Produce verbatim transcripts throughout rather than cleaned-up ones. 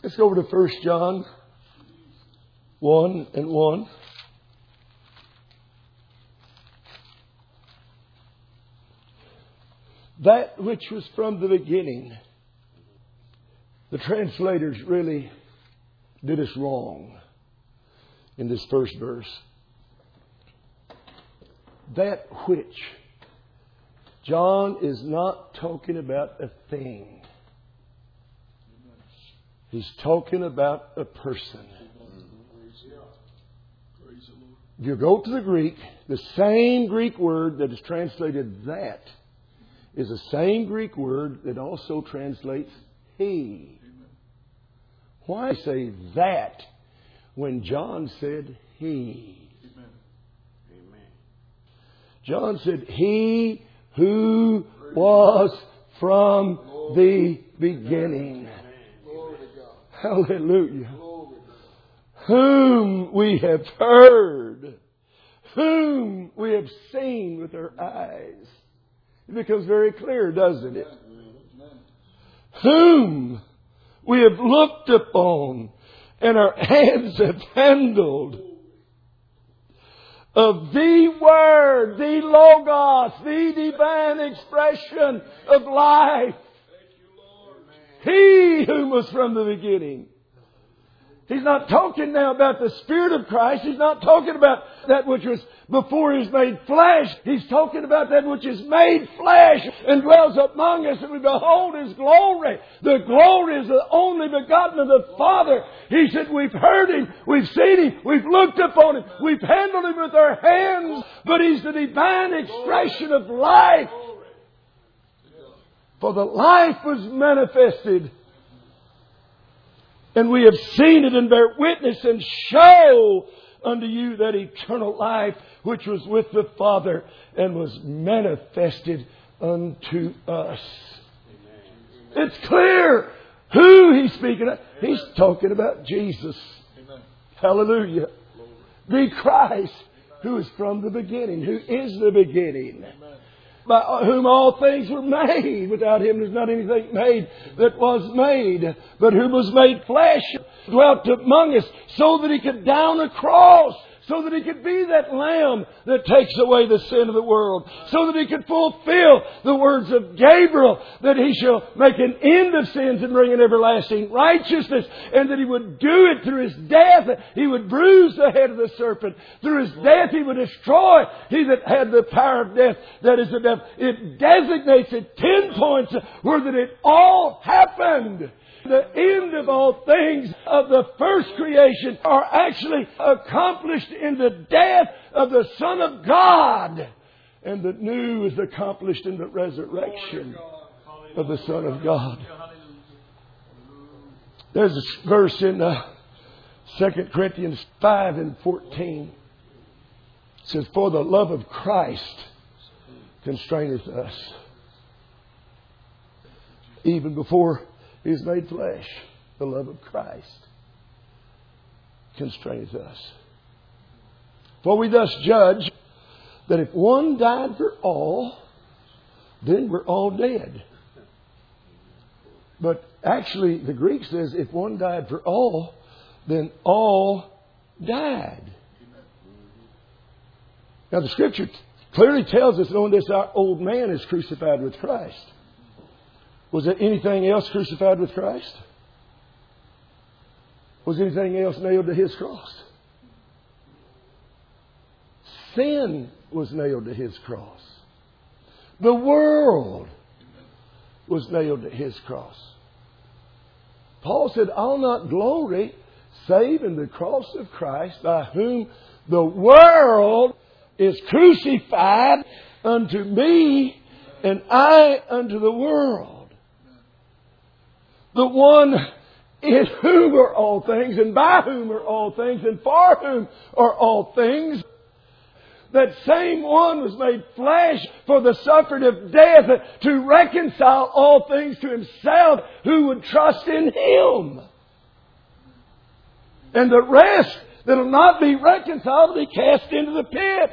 Let's go over to First John one and one. That which was from the beginning. The translators really did us wrong in this first verse. That which. John is not talking about a thing. He's talking about a person. If you go to the Greek, the same Greek word that is translated that is the same Greek word that also translates he. Why say that when John said he? John said he who was from the beginning. Hallelujah. Whom we have heard, whom we have seen with our eyes. It becomes very clear, doesn't it? Whom we have looked upon and our hands have handled. Of the Word, the Logos, the divine expression of life. He whom was from the beginning. He's not talking now about the Spirit of Christ. He's not talking about that which was before He was made flesh. He's talking about that which is made flesh and dwells among us, and we behold His glory. The glory is the only begotten of the Father. He said we've heard Him, we've seen Him, we've looked upon Him, we've handled Him with our hands, but He's the divine expression of life. For the life was manifested, and we have seen it and bear witness and show unto you that eternal life which was with the Father and was manifested unto us. Amen. It's clear who He's speaking of. He's talking about Jesus. Amen. Hallelujah. The Christ who is from the beginning, who is the beginning. Amen. By whom all things were made. Without Him there's not anything made that was made. But who was made flesh, dwelt among us, so that He could down a cross, so that He could be that Lamb that takes away the sin of the world, so that He could fulfill the words of Gabriel, that He shall make an end of sins and bring an everlasting righteousness, and that He would do it through His death. He would bruise the head of the serpent. Through His death He would destroy he that had the power of death, that is the devil. It designates, it pinpoints where that it all happened. The end of all things of the first creation are actually accomplished in the death of the Son of God. And the new is accomplished in the resurrection of the Son of God. There's a verse in uh, Second Corinthians five and fourteen. It says, for the love of Christ constraineth us. Even before He is made flesh, the love of Christ constraineth us. For we thus judge that if one died for all, then we're all dead. But actually, the Greek says if one died for all, then all died. Now the Scripture clearly tells us that on this our old man is crucified with Christ. Was there anything else crucified with Christ? Was anything else nailed to His cross? Sin was nailed to His cross. The world was nailed to His cross. Paul said, I'll not glory save in the cross of Christ, by whom the world is crucified unto me, and I unto the world. The one in whom are all things, and by whom are all things, and for whom are all things. That same one was made flesh for the suffering of death, to reconcile all things to Himself who would trust in Him. And the rest that will not be reconciled will be cast into the pit.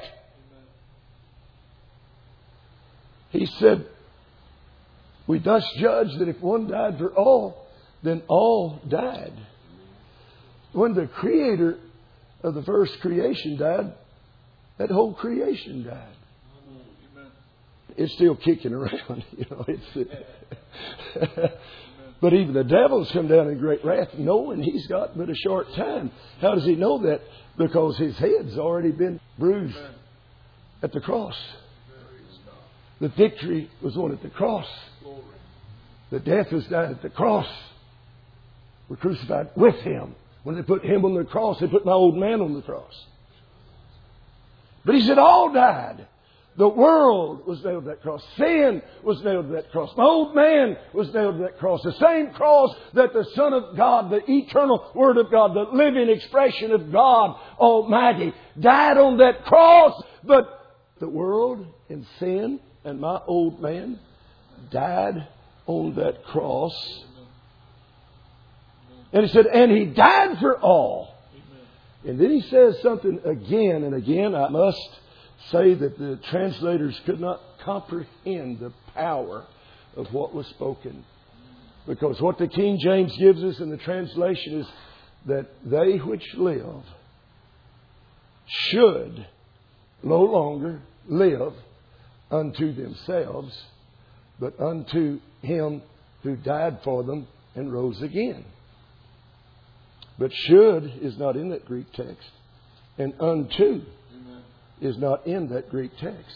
He said, we thus judge that if one died for all, then all died. When the creator of the first creation died, that whole creation died. It's still kicking around, you know. It's, but even the devil's come down in great wrath, knowing he's got but a short time. How does he know that? Because his head's already been bruised at the cross. The victory was won at the cross. The death was died at the cross. We're crucified with Him. When they put Him on the cross, they put my old man on the cross. But He said all died. The world was nailed to that cross. Sin was nailed to that cross. My old man was nailed to that cross. The same cross that the Son of God, the eternal Word of God, the living expression of God Almighty, died on that cross. But the world and sin and my old man died on that cross. And He said, and He died for all. And then He says something again and again. I must say that the translators could not comprehend the power of what was spoken. Because what the King James gives us in the translation is that they which live should no longer live unto themselves, but unto Him who died for them and rose again. But should is not in that Greek text. And unto is not in that Greek text.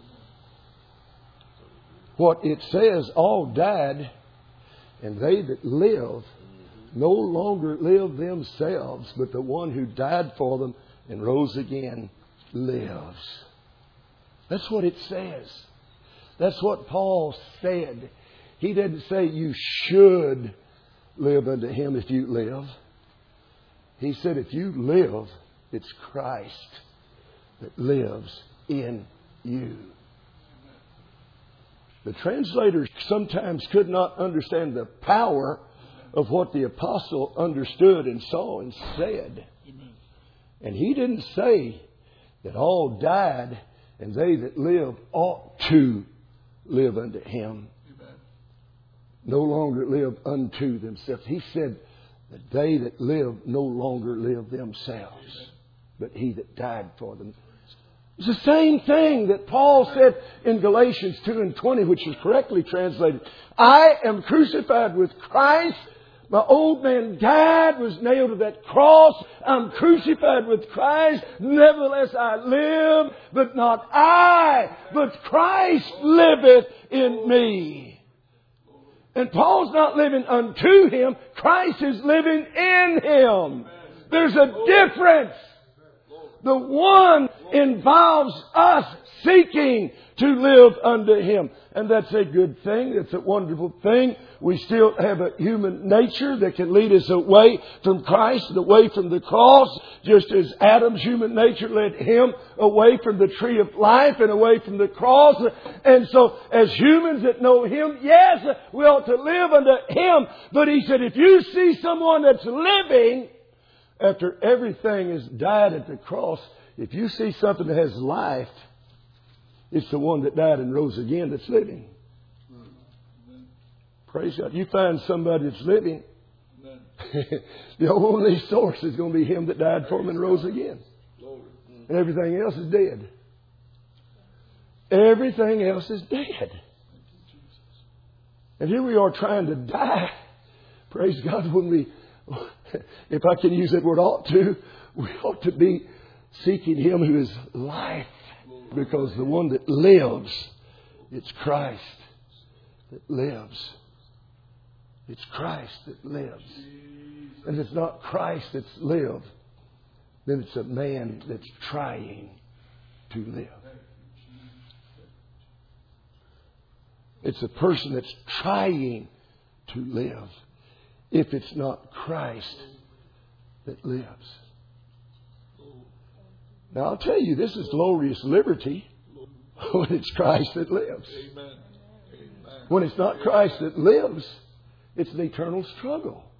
What it says, all died, and they that live no longer live themselves, but the one who died for them and rose again lives. That's what it says. That's what Paul said. He didn't say you should live unto Him if you live. He said if you live, it's Christ that lives in you. The translators sometimes could not understand the power of what the apostle understood and saw and said. And he didn't say that all died and they that live ought to live unto Him. No longer live unto themselves. He said that they that live no longer live themselves, but He that died for them. It's the same thing that Paul said in Galatians two and twenty, which is correctly translated. I am crucified with Christ. My old man died, was nailed to that cross. I'm crucified with Christ. Nevertheless I live, but not I, but Christ liveth in me. And Paul's not living unto him. Christ is living in him. There's a difference. The one involves us seeking to live unto Him. And that's a good thing. It's a wonderful thing. We still have a human nature that can lead us away from Christ and away from the cross, just as Adam's human nature led him away from the tree of life and away from the cross. And so as humans that know Him, yes, we ought to live unto Him. But he said, if you see someone that's living after everything is died at the cross, if you see something that has life, it's the one that died and rose again that's living. Amen. Praise God. You find somebody that's living, the only source is going to be Him that died for them and rose again. And everything else is dead. Everything else is dead. And here we are trying to die. Praise God. When we, if I can use that word ought to, we ought to be seeking Him who is life. Because the one that lives, it's Christ that lives. It's Christ that lives. And if it's not Christ that's lived, then it's a man that's trying to live. It's a person that's trying to live. If it's not Christ that lives. Now I'll tell you, this is glorious liberty when it's Christ that lives. Amen. When it's not Christ that lives, it's an eternal struggle.